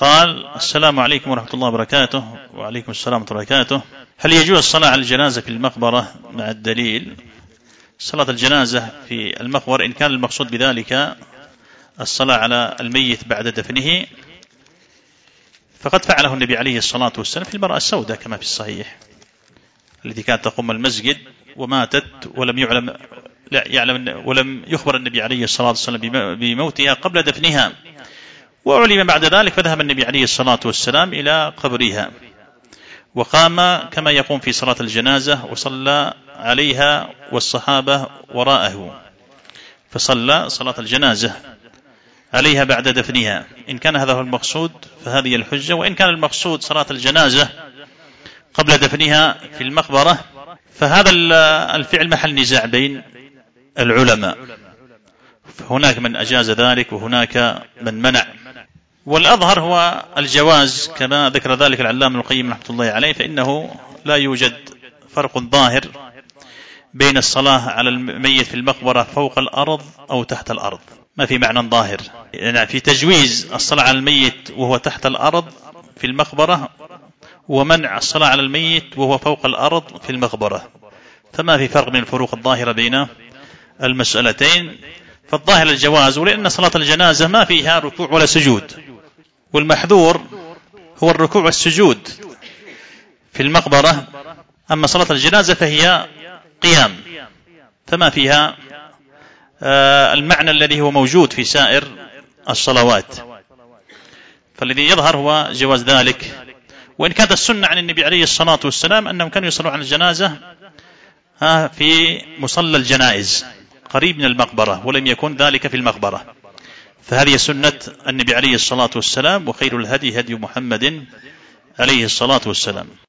قال: السلام عليكم ورحمة الله وبركاته. وعليكم السلام ورحمة الله وبركاته. هل يجوز الصلاة على الجنازة في المقبرة مع الدليل؟ صلاة الجنازة في المقبرة إن كان المقصود بذلك الصلاة على الميت بعد دفنه فقد فعله النبي عليه الصلاة والسلام في المرأة السوداء كما في الصحيح، التي كانت تقوم المسجد وماتت ولم يخبر النبي عليه الصلاة والسلام بموتها قبل دفنها، وعلم بعد ذلك فذهب النبي عليه الصلاة والسلام إلى قبرها وقام كما يقوم في صلاة الجنازة وصلى عليها والصحابة وراءه، فصلى صلاة الجنازة عليها بعد دفنها. إن كان هذا هو المقصود فهذه الحجة، وإن كان المقصود صلاة الجنازة قبل دفنها في المقبرة فهذا الفعل محل نزاع بين العلماء، فهناك من أجاز ذلك وهناك من منع، والأظهر هو الجواز كما ذكر ذلك العلامة ابن القيم رحمة الله عليه، فإنه لا يوجد فرق ظاهر بين الصلاة على الميت في المقبرة فوق الأرض أو تحت الأرض، ما في معنى ظاهر يعني في تجويز الصلاة على الميت وهو تحت الأرض في المقبرة ومنع الصلاة على الميت وهو فوق الأرض في المقبرة، فما في فرق من الفروق الظاهرة بين المسألتين، فالظاهر الجواز، ولأن صلاة الجنازة ما فيها ركوع ولا سجود، والمحذور هو الركوع والسجود في المقبرة، أما صلاة الجنازة فهي قيام فما فيها المعنى الذي هو موجود في سائر الصلوات، فالذي يظهر هو جواز ذلك. وإن كانت السنة عن النبي عليه الصلاة والسلام أنهم كانوا يصلون على الجنازة في مصلى الجنائز قريب من المقبرة ولم يكن ذلك في المقبرة، فهذه سنة النبي عليه الصلاة والسلام، وخير الهدي هدي محمد عليه الصلاة والسلام.